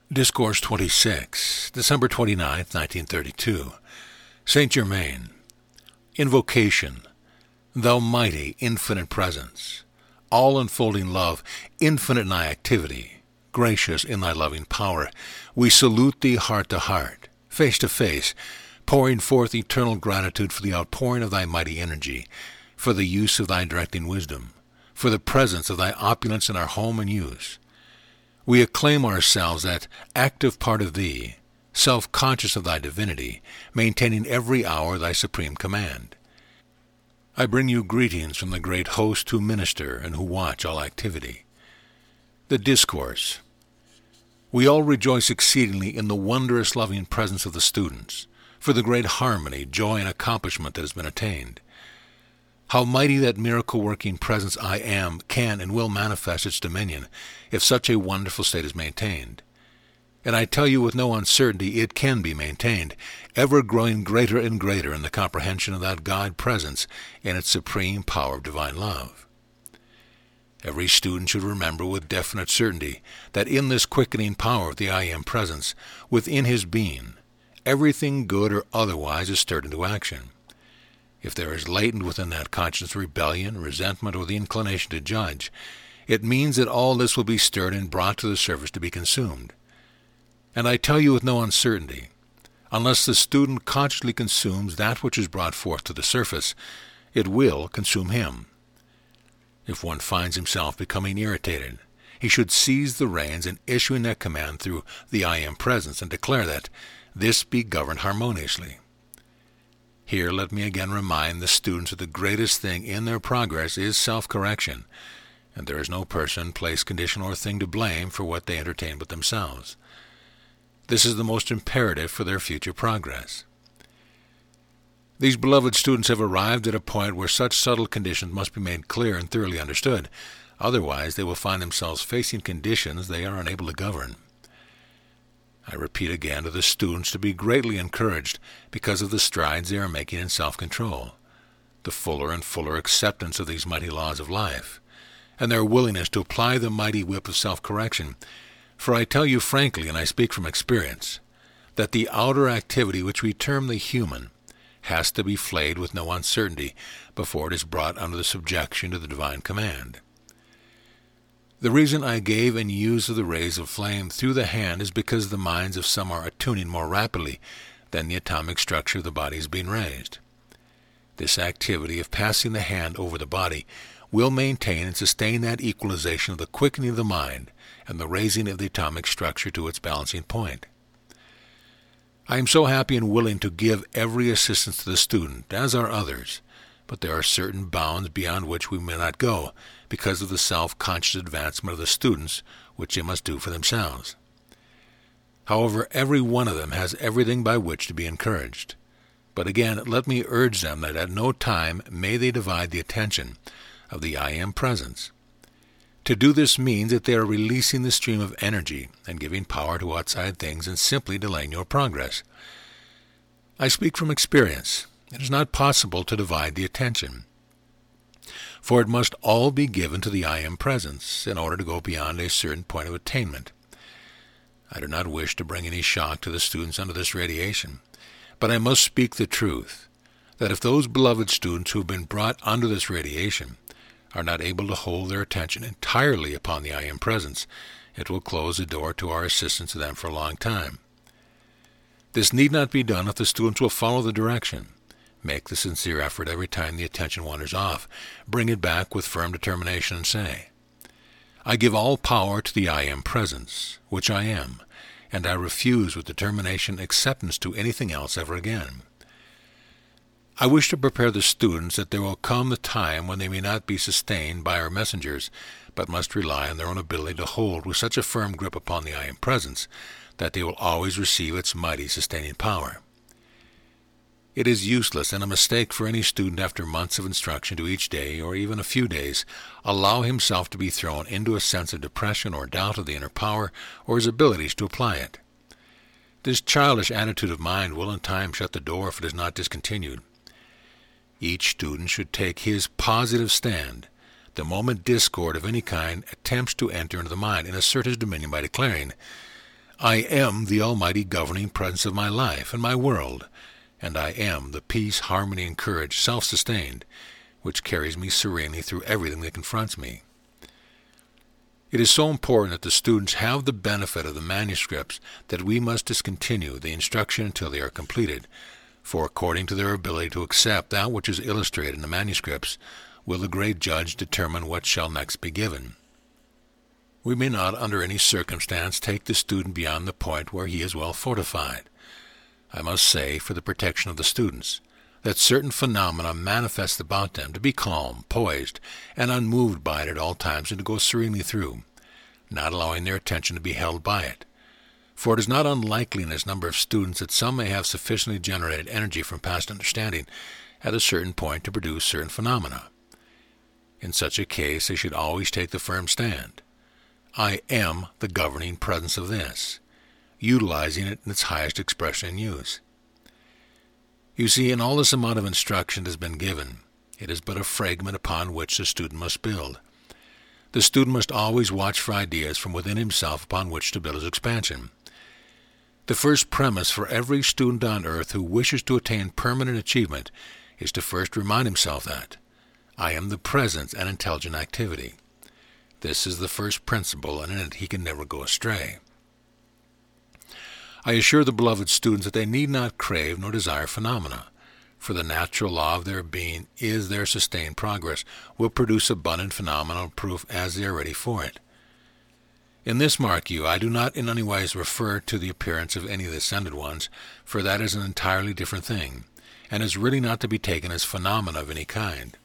Discourse 26, December 29, 1932. Saint Germain. Invocation. Thou mighty, infinite presence, all-enfolding love, infinite in thy activity, gracious in thy loving power, we salute thee heart to heart, face to face, pouring forth eternal gratitude for the outpouring of thy mighty energy, for the use of thy directing wisdom, for the presence of thy opulence in our home and use. We acclaim ourselves that active part of thee, self-conscious of thy divinity, maintaining every hour thy supreme command. I bring you greetings from the great host who minister and who watch all activity. The Discourse. We all rejoice exceedingly in the wondrous loving presence of the students, for the great harmony, joy, and accomplishment that has been attained. How mighty that miracle-working presence I Am can and will manifest its dominion if such a wonderful state is maintained. And I tell you with no uncertainty it can be maintained, ever growing greater and greater in the comprehension of that God presence in its supreme power of divine love. Every student should remember with definite certainty that in this quickening power of the I Am presence, within his being, everything good or otherwise is stirred into action. If there is latent within that conscience rebellion, resentment, or the inclination to judge, it means that all this will be stirred and brought to the surface to be consumed. And I tell you with no uncertainty, unless the student consciously consumes that which is brought forth to the surface, it will consume him. If one finds himself becoming irritated, he should seize the reins and issuing that command through the I Am presence and declare that this be governed harmoniously. Here let me again remind the students that the greatest thing in their progress is self-correction, and there is no person, place, condition, or thing to blame for what they entertain but themselves. This is the most imperative for their future progress. These beloved students have arrived at a point where such subtle conditions must be made clear and thoroughly understood. Otherwise, they will find themselves facing conditions they are unable to govern. I repeat again to the students to be greatly encouraged because of the strides they are making in self-control, the fuller and fuller acceptance of these mighty laws of life, and their willingness to apply the mighty whip of self-correction. For I tell you frankly, and I speak from experience, that the outer activity which we term the human has to be flayed with no uncertainty before it is brought under the subjection to the divine command. The reason I gave and use of the rays of flame through the hand is because the minds of some are attuning more rapidly than the atomic structure of the body is being raised. This activity of passing the hand over the body will maintain and sustain that equalization of the quickening of the mind and the raising of the atomic structure to its balancing point. I am so happy and willing to give every assistance to the student, as are others, but there are certain bounds beyond which we may not go, because of the self-conscious advancement of the students, which they must do for themselves. However, every one of them has everything by which to be encouraged. But again, let me urge them that at no time may they divide the attention of the I Am presence. To do this means that they are releasing the stream of energy and giving power to outside things and simply delaying your progress. I speak from experience. It is not possible to divide the attention, for it must all be given to the I Am presence in order to go beyond a certain point of attainment. I do not wish to bring any shock to the students under this radiation, but I must speak the truth, that if those beloved students who have been brought under this radiation are not able to hold their attention entirely upon the I Am presence, it will close the door to our assistance to them for a long time. This need not be done if the students will follow the direction. Make the sincere effort every time the attention wanders off. Bring it back with firm determination and say, I give all power to the I Am presence, which I am, and I refuse with determination acceptance to anything else ever again. I wish to prepare the students that there will come the time when they may not be sustained by our messengers, but must rely on their own ability to hold with such a firm grip upon the I Am presence that they will always receive its mighty sustaining power. It is useless and a mistake for any student after months of instruction to each day, or even a few days, allow himself to be thrown into a sense of depression or doubt of the inner power or his abilities to apply it. This childish attitude of mind will in time shut the door if it is not discontinued. Each student should take his positive stand the moment discord of any kind attempts to enter into the mind and assert his dominion by declaring, I am the almighty governing presence of my life and my world, and I am the peace, harmony, and courage, self-sustained, which carries me serenely through everything that confronts me. It is so important that the students have the benefit of the manuscripts that we must discontinue the instruction until they are completed, for according to their ability to accept that which is illustrated in the manuscripts, will the great judge determine what shall next be given. We may not under any circumstance take the student beyond the point where he is well fortified. I must say, for the protection of the students, that certain phenomena manifest about them to be calm, poised, and unmoved by it at all times, and to go serenely through, not allowing their attention to be held by it. For it is not unlikely in this number of students that some may have sufficiently generated energy from past understanding at a certain point to produce certain phenomena. In such a case, they should always take the firm stand. I am the governing presence of this, utilizing it in its highest expression and use. You see, in all this amount of instruction that has been given, it is but a fragment upon which the student must build. The student must always watch for ideas from within himself upon which to build his expansion. The first premise for every student on earth who wishes to attain permanent achievement is to first remind himself that I am the presence and intelligent activity. This is the first principle, and in it he can never go astray. I assure the beloved students that they need not crave nor desire phenomena, for the natural law of their being is their sustained progress, will produce abundant phenomenal proof as they are ready for it. In this, mark you, I do not in any wise refer to the appearance of any of the ascended ones, for that is an entirely different thing, and is really not to be taken as phenomena of any kind.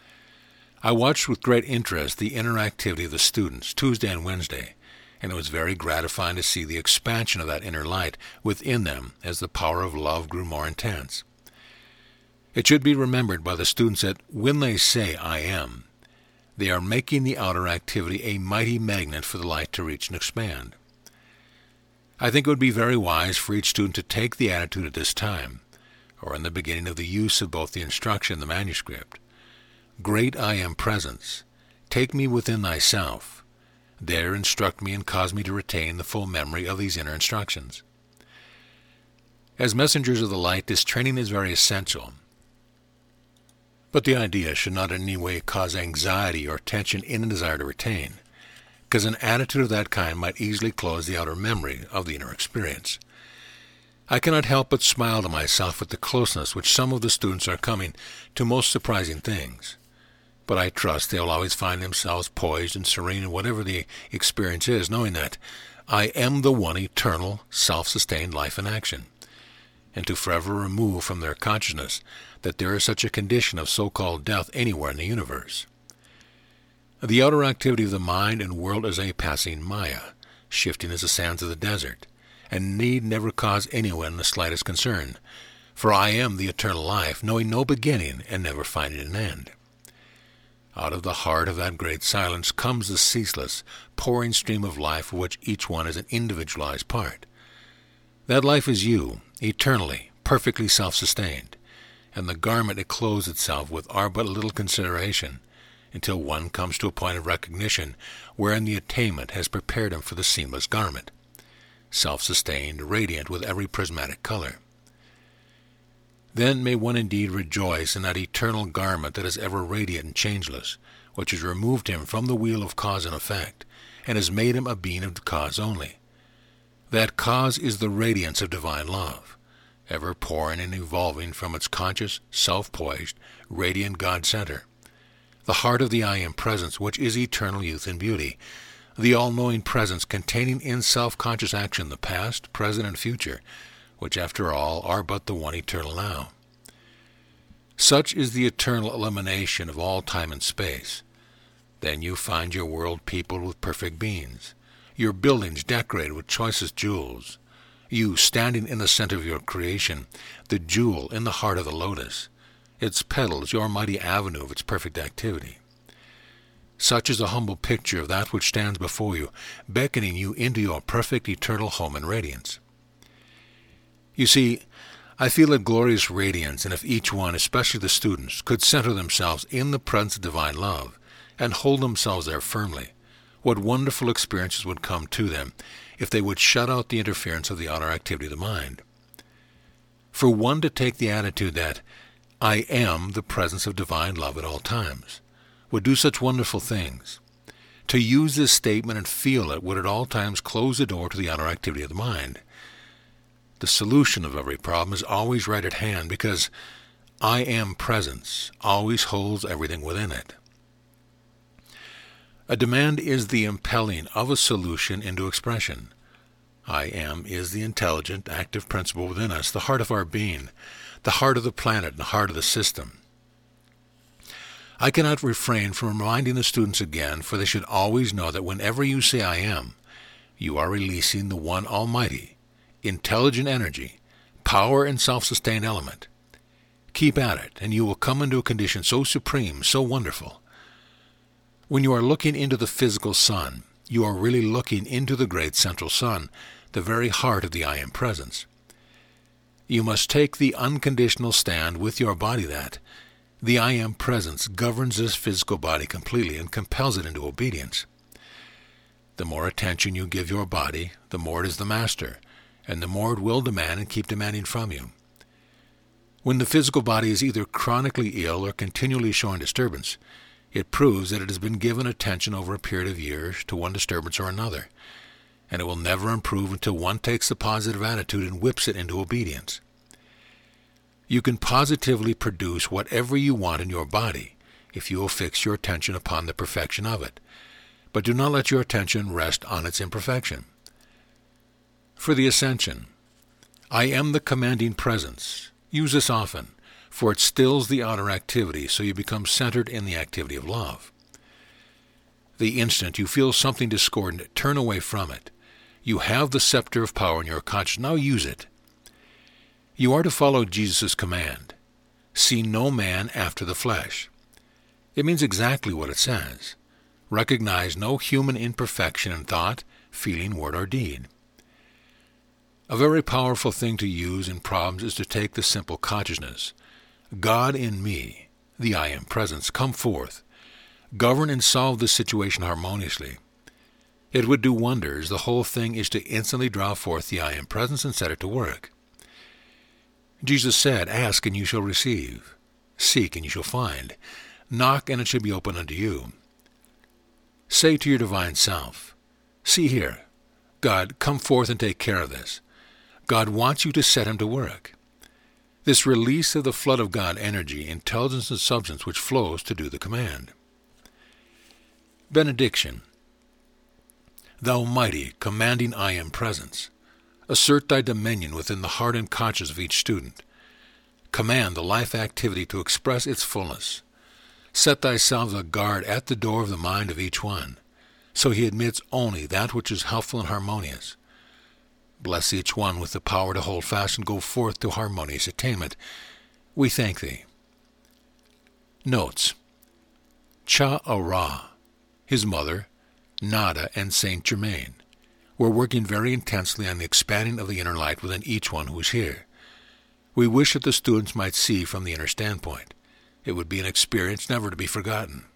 I watched with great interest the inner activity of the students Tuesday and Wednesday, and it was very gratifying to see the expansion of that inner light within them as the power of love grew more intense. It should be remembered by the students that when they say I am, they are making the outer activity a mighty magnet for the light to reach and expand. I think it would be very wise for each student to take the attitude at this time, or in the beginning of the use of both the instruction and the manuscript. Great I am presence, take me within thyself. There instruct me and cause me to retain the full memory of these inner instructions. As messengers of the light, this training is very essential. But the idea should not in any way cause anxiety or tension in a desire to retain, because an attitude of that kind might easily close the outer memory of the inner experience. I cannot help but smile to myself at the closeness which some of the students are coming to most surprising things. But I trust they will always find themselves poised and serene in whatever the experience is, knowing that I am the one eternal, self-sustained life in action, and to forever remove from their consciousness that there is such a condition of so-called death anywhere in the universe. The outer activity of the mind and world is a passing maya, shifting as the sands of the desert, and need never cause anyone the slightest concern, for I am the eternal life, knowing no beginning and never finding an end. Out of the heart of that great silence comes the ceaseless, pouring stream of life of which each one is an individualized part. That life is you, eternally, perfectly self-sustained, and the garment it clothes itself with are but little consideration, until one comes to a point of recognition wherein the attainment has prepared him for the seamless garment, self-sustained, radiant with every prismatic color. Then may one indeed rejoice in that eternal garment that is ever radiant and changeless, which has removed him from the wheel of cause and effect, and has made him a being of cause only. That cause is the radiance of divine love, ever pouring and evolving from its conscious, self-poised, radiant God-center, the heart of the I Am presence, which is eternal youth and beauty, the all-knowing presence containing in self-conscious action the past, present, and future, which after all are but the one eternal now. Such is the eternal elimination of all time and space. Then you find your world peopled with perfect beings, your buildings decorated with choicest jewels, you standing in the center of your creation, the jewel in the heart of the lotus, its petals your mighty avenue of its perfect activity. Such is a humble picture of that which stands before you, beckoning you into your perfect eternal home and radiance. You see, I feel a glorious radiance, and if each one, especially the students, could center themselves in the presence of divine love, and hold themselves there firmly, what wonderful experiences would come to them, if they would shut out the interference of the outer activity of the mind. For one to take the attitude that I am the presence of divine love at all times would do such wonderful things. To use this statement and feel it would at all times close the door to the outer activity of the mind. The solution of every problem is always right at hand because I am presence always holds everything within it. A demand is the impelling of a solution into expression. I am is the intelligent, active principle within us, the heart of our being, the heart of the planet, and the heart of the system. I cannot refrain from reminding the students again, for they should always know that whenever you say I am, you are releasing the one almighty, intelligent energy, power and self-sustained element. Keep at it, and you will come into a condition so supreme, so wonderful. When you are looking into the physical sun, you are really looking into the great central sun, the very heart of the I am presence. You must take the unconditional stand with your body that the I am presence governs this physical body completely and compels it into obedience. The more attention you give your body, the more it is the master, and the more it will demand and keep demanding from you. When the physical body is either chronically ill or continually showing disturbance, it proves that it has been given attention over a period of years to one disturbance or another, and it will never improve until one takes the positive attitude and whips it into obedience. You can positively produce whatever you want in your body if you will fix your attention upon the perfection of it, but do not let your attention rest on its imperfection. For the ascension, I am the commanding presence. Use this often, for it stills the outer activity so you become centered in the activity of love. The instant you feel something discordant, turn away from it. You have the scepter of power in your conscience. Now use it. You are to follow Jesus' command. See no man after the flesh. It means exactly what it says. Recognize no human imperfection in thought, feeling, word, or deed. A very powerful thing to use in problems is to take the simple consciousness. God in me, the I am presence, come forth. Govern and solve this situation harmoniously. It would do wonders. The whole thing is to instantly draw forth the I am presence and set it to work. Jesus said, ask and you shall receive. Seek and you shall find. Knock and it shall be opened unto you. Say to your divine self, see here, God, come forth and take care of this. God wants you to set him to work. This release of the flood of God energy, intelligence, and substance which flows to do the command. Benediction. Thou mighty, commanding I am presence, assert thy dominion within the heart and conscience of each student. Command the life activity to express its fullness. Set thyself a guard at the door of the mind of each one, so he admits only that which is helpful and harmonious. Bless each one with the power to hold fast and go forth to harmonious attainment. We thank thee. Notes. Cha-Ra, his mother, Nada, and Saint Germain were working very intensely on the expanding of the inner light within each one who is here. We wish that the students might see from the inner standpoint. It would be an experience never to be forgotten.